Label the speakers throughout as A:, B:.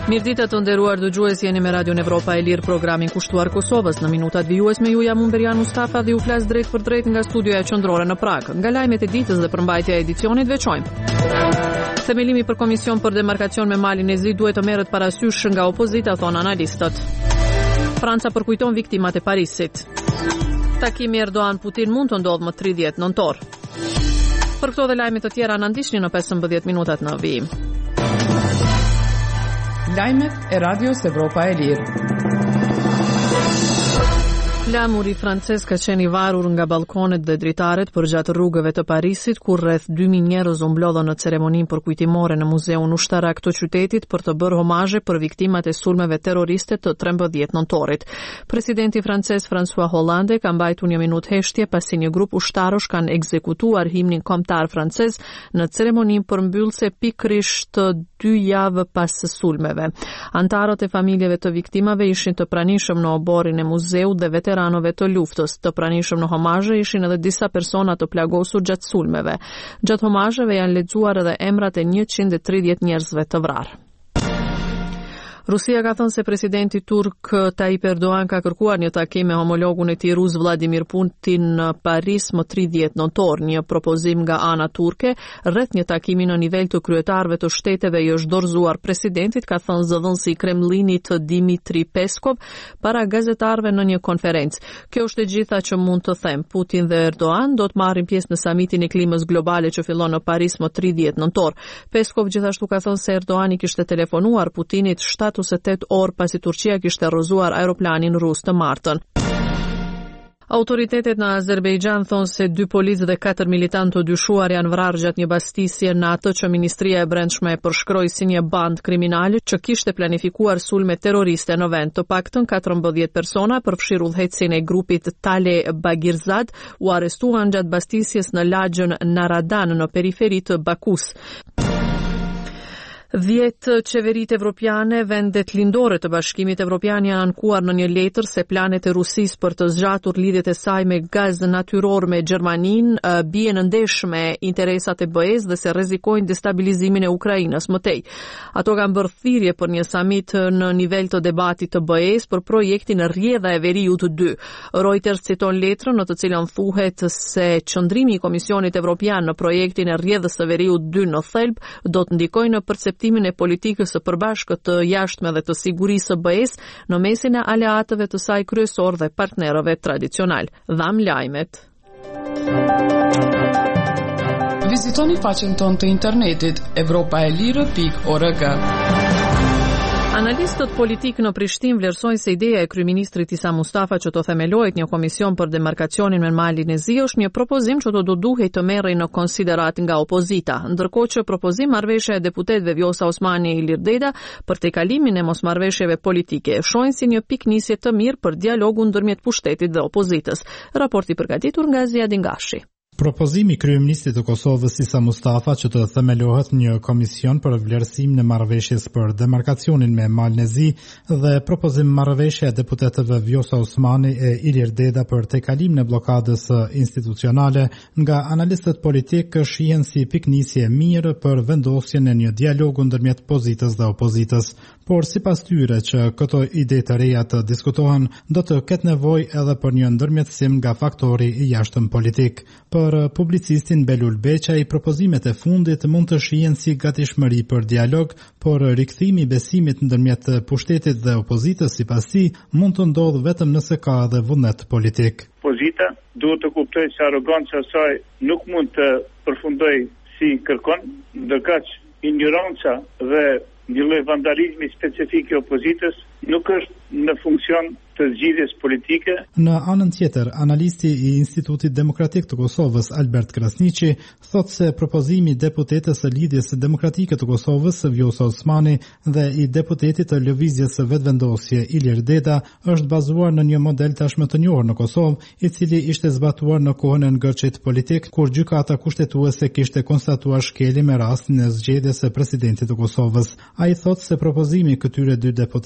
A: Mirëditë të nderuar dëgjues, jeni me Radio Evropa e Lirë, programin kushtuar Kosovës. Në minutat vijuesme ju jam Umberian Mustafa dhe ju flas drejt për drejt nga studioja qendrore në Prag. Nga lajmet e ditës dhe përmbajtja e edicionit veçojmë. Themelimi për komision për demarkacion me Malin e Zi duhet të merret parasysh nga opozita, thon analistët. Franca përkujton viktimat e Parisit. Takimi Erdogan-Putin mund të ndodhë më 30 nëntor. Për këto dhe lajmet të tjera na ndiqni në 15 minutat në vijim.
B: Lajmet e Radios Evropa e Lirë.
A: Flamuri francez ka qenë i varur nga balkonet dhe dritaret përgjatë rrugëve të Parisit, kur rreth 2000 njerëz u mblodhën në ceremoninë përkujtimore në Muzeun Ushtarak të qytetit për të bërë homazhe për viktimat e sulmeve terroriste të 13 nëntorit. Presidenti francez François Hollande ka mbajtur një minutë heshtje pasi një grup ushtarësh kanë ekzekutuar himnin kombëtar francez në ceremoninë përmbyllëse pikërisht 2 javë pas sulmeve. Antarët e familjeve të viktimave ishin të pranishëm në oborrin e muzeut dhe veteranëve të luftës. Të pranishëm në homazhe ishin edhe disa persona të plagosur gjatë sulmeve. Gjatë homazheve janë lexuar edhe emrat e 130 njerëzve të vrarë. Rusia ka thënë se presidenti turk Tayyip Erdogan ka kërkuar një takim me homologun e tij rus Vladimir Putin në Paris më 30 nëntor. Një propozim nga ana turke rreth një takimi në nivel të kryetarëve të shteteve i është dorëzuar presidentit, ka thënë zëdhënësi i Kremlinit Dmitri Peskov para gazetarëve në një konferencë. Kjo është e gjitha që mund të them. Putin dhe Erdogan do të marrin pjesë në samitin e klimës globale që fillon në Paris më 30 nëntor. Peskov gjithashtu ka thënë se Erdogan i kishte telefonuar Putinit 8 orë pasi Turqia kishte rrëzuar aeroplanin rus të martën. Autoritetet në Azerbejxhan thonë se 2 policë dhe 4 militantë të dyshuar janë vrarë gjatë një bastisje në atë që Ministria e Brendshme e përshkroi si një bandë kriminale që kishte planifikuar sulme terroriste në vend. Të paktën 14 persona, përfshirë udhëheqësin e grupit Tale Bagirzad, u arrestuan gjatë bastisjes në lagjën Naradan në periferi të Bakus. 10 qeveritë evropiane, vendet lindore të Bashkimit Evropian janë ankuar në një letër se planet e Rusisë për të zgjatur lidhjet e saj me gaz natyror me Gjermaninë bien në ndeshje me interesat e BE-s dhe se rrezikojnë destabilizimin e Ukrainës më tej. Ato kanë bërë thirrje për një samit në nivel të debatit të BE-s për projektin Rrjedha e Veriut 2. Reuters citon letrën në të cilën thuhet se qëndrimi i Komisionit Evropian në projektin e Rrjedhës së Veriut 2 në thelb do të ndikojë në perceptimin e politikës së përbashkët të jashtme dhe të sigurisë së BE-s në mesin e aleatëve të saj kryesor dhe partnerëve tradicional. Dham lajmet.
B: Vizitoni faqen tonë të internetit europaelire.org.
A: Analistët politik në Prishtinë vlerësojnë se ideja e kryeministrit Isa Mustafa që të themelohet një komision për demarkacionin me Malin e Zi është një propozim që do duhej të merrej në konsiderat nga opozita, ndërkohë që propozim marrëveshja e deputetëve Vjosa Osmani e Ilir Deda për tejkalimin e mosmarrëveshjeve politike shohin si një piknisje të mirë për dialogun ndërmjet pushtetit dhe opozitës. Raporti përgatitur nga Ziadin Gashi.
C: Propozimi i kryeministit të Kosovës Isa Mustafa që të themelohet një komision për vlerësim në marrëveshjes për demarkacionin me Malin e Zi dhe propozim marrëveshje e deputetëve Vjosa Osmani e Ilir Deda për tejkalim në blokadës institucionale nga analistët politik shihen si piknisje mirë për vendosjen e një dialogu ndërmjet pozitës dhe opozitës. Por sipas tyre që këto ide të reja të diskutohen, do të ketë nevojë edhe për një ndërmjetësim nga faktori i jashtëm politik. Për publicistin Belul Beqaj, propozimet e fundit mund të shihen si gatishmëri për dialog, por rikthimi i besimit ndërmjet pushtetit dhe opozitës sipas tij mund të ndodhë vetëm nëse ka edhe vullnet politik.
D: Opozita duhet të kuptojë se arroganca e saj nuk mund të përfundojë si kërkon, ndërkaq ignoranca dhe një lloj vandalizmi specifik i opozitës nuk është në funksion të zgjidhjes politike.
C: Në anën tjetër, analisti i Institutit Demokratik të Kosovës Albert Krasniqi thotë se propozimi i deputetës së Lidhjes Demokratike të Kosovës Vjosa Osmani dhe i deputetit të Lëvizjes së Vetvendosje Ilir Deda është bazuar në një model tashmë të njohur në Kosovë, i cili ishte zbatuar në kohën e ngërçit politik, kur gjykata kushtetuese kishte konstatuar shkelje me rastin e zgjedhjes së presidentit të Kosovës. Ai thotë se propozimi i këtyre dy deputetëve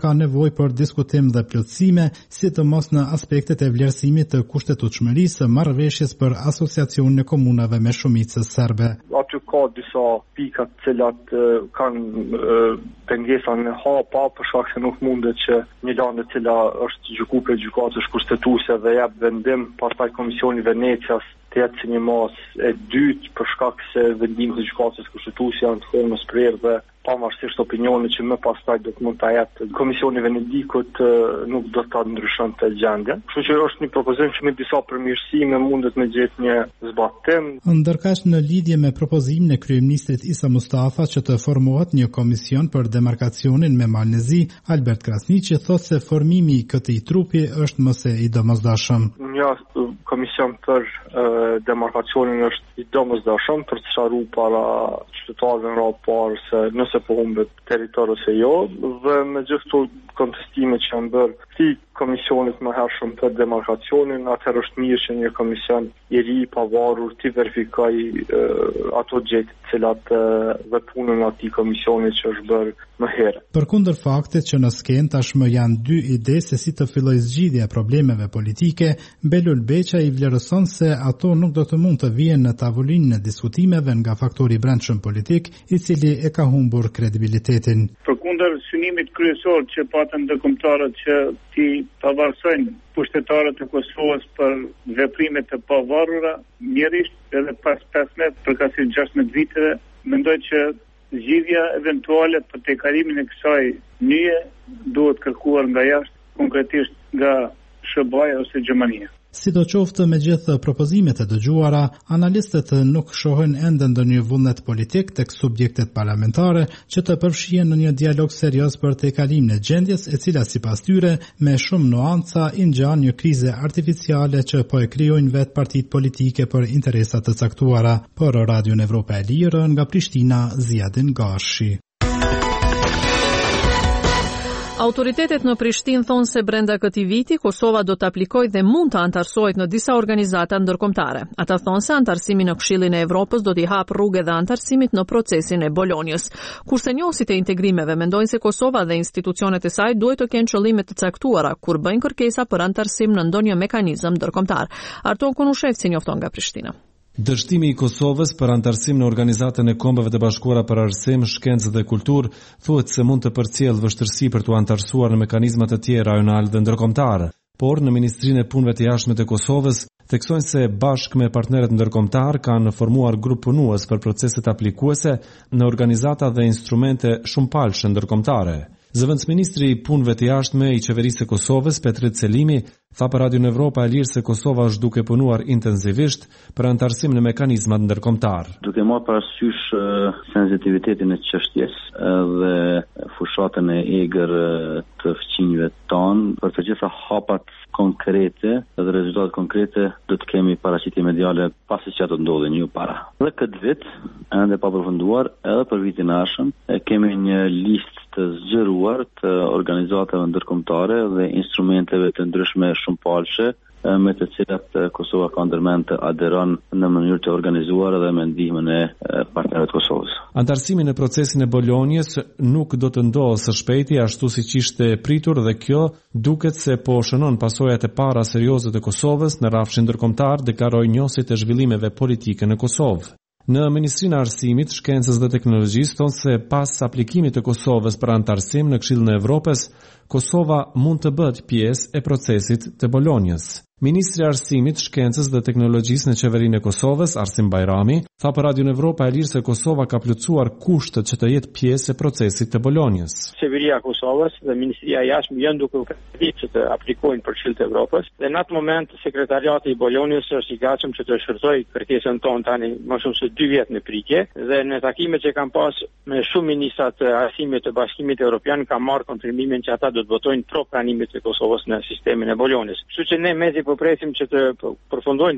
C: ka nevojë për diskutim dhe plotësime, sidomos në aspektet e vlerësimit të kushtetutshmërisë së marrëveshjes për asociacionin e komunave me shumicë serbe.
E: Aty ka disa pika të cilat kanë pengesa në hapa për shkak se nuk mundet që një landë e cila është gjykuar për gjykatës kushtetuese dhe jep vendim pastaj Komisioni Venecias të jetë si një masë e dytë për shkak se vendimi të gjykatës kushtetuese janë të formës prerë dhe pavarësisht opinionit që më pastaj do të mund ta jetë Komisioni Venedikut nuk do ta ndryshonte gjendjen. Kështu që është një propozim që me disa përmirësime mundet me gjetë një zbatim.
C: Ndërkaq në lidhje me propozimin e kryeministrit Isa Mustafa që të formohet një komision për demarkacionin me Malnezi, Albert Krasniqi thotë se formimi i këtij trupi është më se i domosdoshëm.
E: Një komision për demarkacionin është i domosdoshëm për të sqaruar para qytetarëve në radhë parë se nëse po humbet territori ose jo, dhe me gjithë këto kontestime që janë bërë këtij komisionit më hershëm për demarkacionin, atëherë është mirë që një komision i ri i pavarur të verifikojë ato gjëra të cilat dhe punën e atij komisionit që është bërë më herë.
C: Përkundër faktit që në skenë tashmë janë dy ide se si të fillojë zgjidhja e problemeve politike, Belul Beqa i vlerëson se ato nuk do të mund të vijen në tavolinën e diskutimeve nga faktori brendshëm politik, i cili e ka humbur kredibilitetin.
D: Përkundër synimit kryesor që patën ndërkombëtarët që ti pavarësojnë pushtetarët e Kosovës për veprimet e pavarura, mjerisht edhe pas 15 përkasit 16 viteve, mendoj që zgjidhja eventuale për tejkarimin e kësaj nyje duhet kërkuar nga jashtë, konkretisht nga SBA ose Gjermania.
C: Sidoqoftë me gjithë propozimet e dëgjuara, analistët nuk shohin ende ndonjë vullnet politik tek subjektet parlamentare që të përfshihen në një dialog serioz për tejkalimin e gjendjes, e cila sipas tyre me shumë nuanca i ngjan një krize artificiale që po e krijojnë vetë partitë politike për interesa të caktuara. Për Radion Evropa e Lirë nga Prishtina, Ziadin Gashi.
A: Autoritetet në Prishtinë thonë se brenda këtij viti Kosova do të aplikojë dhe mund të antarësohet në disa organizata ndërkombëtare. Ata thonë se antarësimi në Këshillin e Evropës do t'i hapë rrugë edhe antarësimit në procesin e Bolonjës. Kurse njohësit e integrimeve mendojnë se Kosova dhe institucionet e saj duhet të kenë qëllime të caktuara kur bëjnë kërkesa për antarësim në ndonjë mekanizëm ndërkombëtar. Arton Kunushevci njofton nga Prishtina.
F: Dështimi i Kosovës për antarësim në Organizatën e Kombeve të Bashkuara për Arsim, Shkencë dhe Kulturë thuhet se mund të përcjellë vështirësi për t'u antarësuar në mekanizma të tjera rajonal dhe ndërkombëtar. Por në Ministrinë e Punëve të Jashtme të Kosovës theksojnë se bashkë me partnerët ndërkombëtar kanë formuar grup punues për proceset aplikuese në organizata dhe instrumente shumëpalshme ndërkombëtare. Zëvendësministri i Punëve të Jashtme i Qeverisë së Kosovës, Petrit Selimi, tha për Radion Evropa e Lirë se Kosova është duke punuar intensivisht për antarësim në mekanizmat ndërkombëtar.
G: Duke marrë parasysh sensitivitetin e çështjes dhe fushatën e egër të fqinjve tonë, për të gjitha hapat konkrete dhe rezultatet konkrete do të kemi paraqitje mediale pasi që ato ndodhin ju para. Dhe këtë vit, ende pa përfunduar, edhe për vitin e ardhshëm, kemi një listë të zgjeruar të organizatave ndërkombëtare dhe instrumenteve të ndryshme shumëpalshme me të cilat Kosova ka ndërmend të aderon në mënyrë të organizuar dhe me ndihmën e partnerëve të Kosovës.
F: Antarësimi në procesin e Bolonjës nuk do të ndodhë së shpejti ashtu siç ishte pritur dhe kjo duket se po shënon pasojat e para serioze të Kosovës në rrafshin ndërkombëtar, deklaroi njohësit e zhvillimeve politike në Kosovë. Në Ministrinë e Arsimit, Shkencës dhe Teknologjisë thonë se pas aplikimit të Kosovës për antarësim në Këshillin e Evropës, Kosova mund të bëhet pjesë e procesit të Bolonjës. Ministri i Arsimit, Shkencës dhe Teknologjisë në Qeverinë e Kosovës, Arsim Bajrami, tha për Radion Evropa e Lirë se Kosova ka plotësuar kushtet që të jetë pjesë e procesit të Bolonjës.
E: Qeveria e Kosovës dhe Ministria e Jashtme janë duke u përgatitur që të aplikojnë për Këshillin e Evropës dhe në atë moment sekretariati i Bolonjës është i gatshëm që të shërtojë kërkesën tonë tani më shumë se 2 vjet në pritje dhe në takimet që kanë pas me shumë ministra të arsimit të Bashkimit Evropian kanë marrë konfirmimin që ata do të votojnë pro pranimin e Kosovës në sistemin e Bolonjës. Kështu që ne mezi po presim që të përfundojnë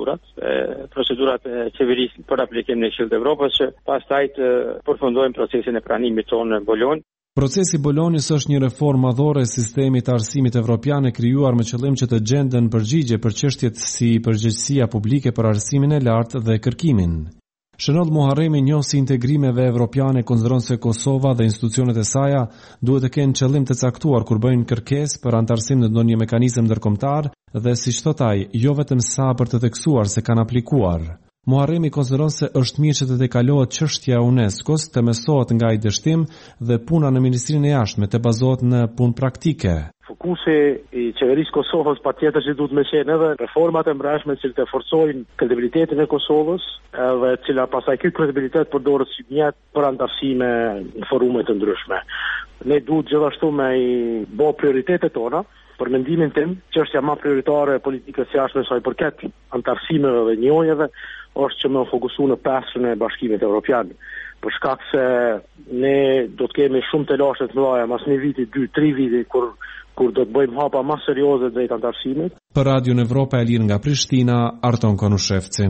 E: procedurat e qeverisë për aplikim në Këshillin e Evropës, që pastaj të përfundojnë procesin e pranimit tonë në Bolonjë.
F: Procesi Bolonjës është një reformë madhore e sistemit të arsimit evropian e krijuar me qëllim që të gjenden përgjigje për çështjet si përgjegjësia publike për arsimin e lartë dhe kërkimin. Shënoll Muharremi njoh si integrimeve evropiane konsideron se Kosova dhe institucionet e saja duhet të kenë qëllim të caktuar kur bëjnë kërkesë për antarësim në ndonjë mekanizëm ndërkombëtar dhe siç thot ai, jo vetëm sa për të theksuar se kanë aplikuar. Muharremi konsideron se është mirë që të dekalohet çështja e UNESCO-s, të mësohet nga ai dështim dhe puna në Ministrinë e Jashtme të bazohet në punë praktike.
E: Fokusi i qeverisë Kosovës patjetër që duhet me qenë edhe reformat e mbrojtshme që të forcojnë kredibilitetin e Kosovës, edhe cila pasaj ky kredibilitet përdoret si mjet për antarësime në forume të ndryshme. Ne duhet gjithashtu me i bë prioritetet tona. Për mendimin tim, çështja më prioritare e politikës së jashtme sa i përket antarësimeve dhe njëjeve është që më fokusu në pasën e Bashkimit Evropian. Për shkak se ne do të kemi shumë të lashe të mëdha mas një viti, 2-3 viti kur do të bëjmë hapa më serioze drejt antarësimit.
F: Për Radio Evropa e Lirë nga Prishtina, Arton Konushevci.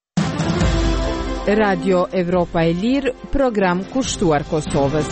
H: Radio Evropa e Lirë, program kushtuar Kosovës.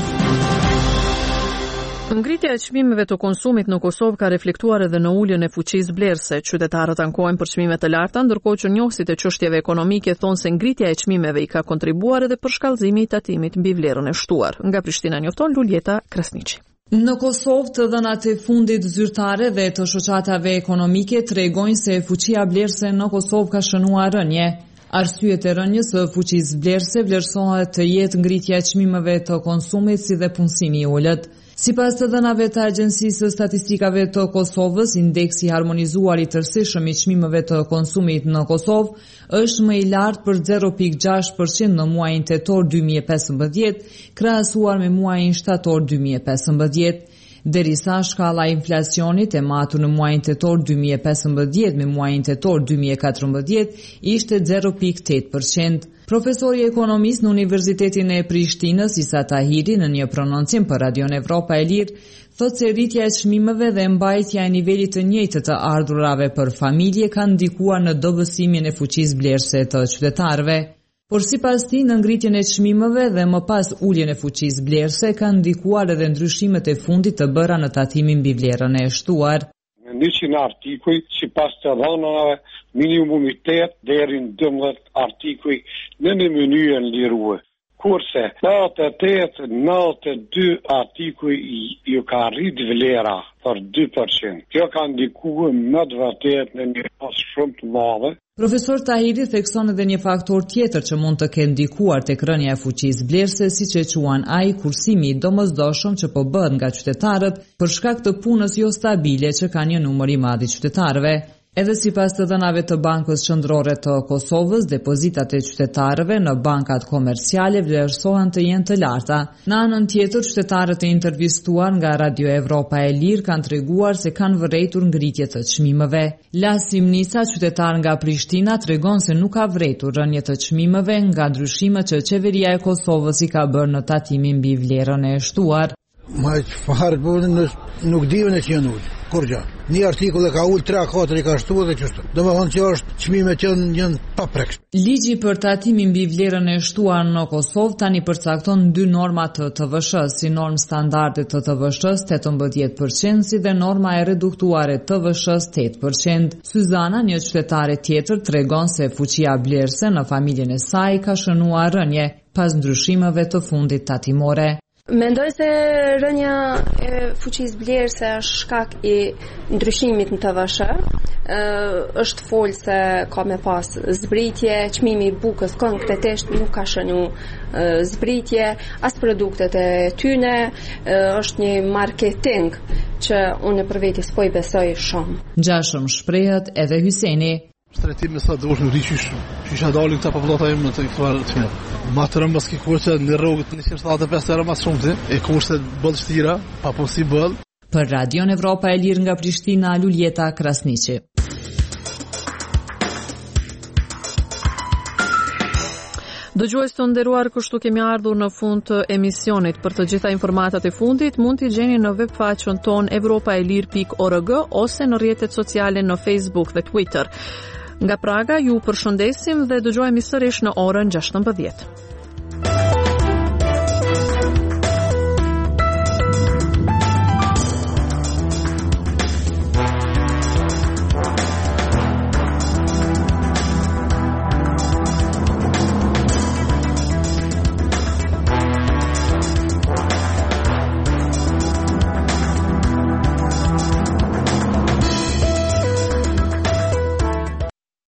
A: Ngritja e çmimeve të konsumit në Kosovë ka reflektuar edhe në uljen e fuqisë blerëse. Qytetarët ankohen për çmime të larta, ndërkohë që njohësit e çështjeve ekonomike thonë se ngritja e çmimeve i ka kontribuar edhe për shkallëzimin e tatimit mbi vlerën e shtuar. Nga Prishtina njofton Luljeta Krasniqi.
B: Në Kosovë, të dhënat e fundit zyrtare dhe të shoqatave ekonomike tregojnë se fuqia blerëse në Kosovë ka shënuar rënje. Arsyet e rënjes së fuqisë blerëse vlerësohet të jetë ngritja e çmimeve të konsumit si dhe punësimi i ulët. Sipas të dhënave të Agjencisë së Statistikave të Kosovës, indeksi harmonizuar i tërësishëm i çmimeve të konsumit në Kosovë është më i lartë për 0.6% në muajin tetor 2015, krahasuar me muajin shtator 2015. Derisa shkalla e inflacionit e matur në muajin tetor 2015 me muajin tetor 2014 ishte 0.8%. Profesori ekonomist në Universitetin e Prishtinës, Isa Tahiri, në një prononcim për Radio Evropa e Lirë, thotë se rritja e çmimeve dhe mbajtja e nivelit të njëjtë të ardhurave për familje kanë ndikuar në dobësimin e fuqisë blerëse të qytetarëve. Por sipas tij, në ngritjen e çmimeve dhe më pas uljen e fuqisë blerëse kanë ndikuar edhe ndryshimet e fundit të bëra në tatimin mbi vlerën e shtuar.
I: 100 artikuj, sipas të dhënave, minimumi 8 deri në 12 artikuj në mënyrën liruar. Kurse 98-92 artikuj ju ka rrit vlera për 2%. Kjo ka ndikuar më të vërtetë në një pas shumë të madhe.
B: Profesor Tahiri thekson edhe një faktor tjetër që mund të ketë ndikuar tek rënja e fuqisë blerëse, siç e quan ai kursimi i domosdoshëm që po bëhet nga qytetarët për shkak të punës jo stabile që ka një numër i madh i qytetarëve. Edhe sipas të dhënave të Bankës Qendrore të Kosovës, depozitat e qytetarëve në bankat komerciale vlerësohen të jenë të larta. Në anën tjetër, qytetarët e intervistuar nga Radio Evropa e Lirë kanë treguar se kanë vërejtur ngritje të çmimeve. Lasim Nisa, qytetar nga Prishtina, tregon se nuk ka vërejtur rënje të çmimeve nga ndryshimet që qeveria e Kosovës i ka bërë në tatimin mbi vlerën e shtuar.
J: Ma çfarë bën nuk diun që janë ul. Kur gjë. Një artikull e ka ul 3-4 i ka shtuar dhe kështu. Domethënë që është çmimet janë pa prekshme.
B: Ligji për tatimin mbi vlerën e shtuar në Kosovë tani përcakton 2 norma të TVSH-s, si normë standarde të TVSH-s 18%, si dhe norma e reduktuar e TVSH-s 8%. Syzana, një qytetare tjetër, tregon se fuqia blerëse në familjen e saj ka shënuar rënje pas ndryshimeve të fundit tatimore.
K: Mendoj se rënja e fuqisë blerëse është shkak i ndryshimit në TVSH. Është folë se ka me pas zbritje, çmimi i bukës konkretisht nuk ka shënu zbritje, as produktet e tyne, është një marketing që unë për veti s'po i besoj shumë.
B: Gjashëm shprehet edhe Hyseni.
J: Shtrejtimi sa do është në rriqish, që dalin këta popullata im në të këtuar të mirë. Ma të rëmbës ki kurse në rrugët 175 euro mas shumë e kurse bëllë shtira, pa po si bëllë.
B: Për Radio Evropa e Lirë nga Prishtina, Luljeta Krasniqi.
A: Dëgjues të nderuar, kështu kemi ardhur në fund të emisionit. Për të gjitha informatat e fundit mund t'i gjeni në webfaqen ton europaelir.org ose në rrjetet sociale në Facebook dhe Twitter. Nga Praga ju përshëndesim dhe dëgjojmë sërish në orën 16.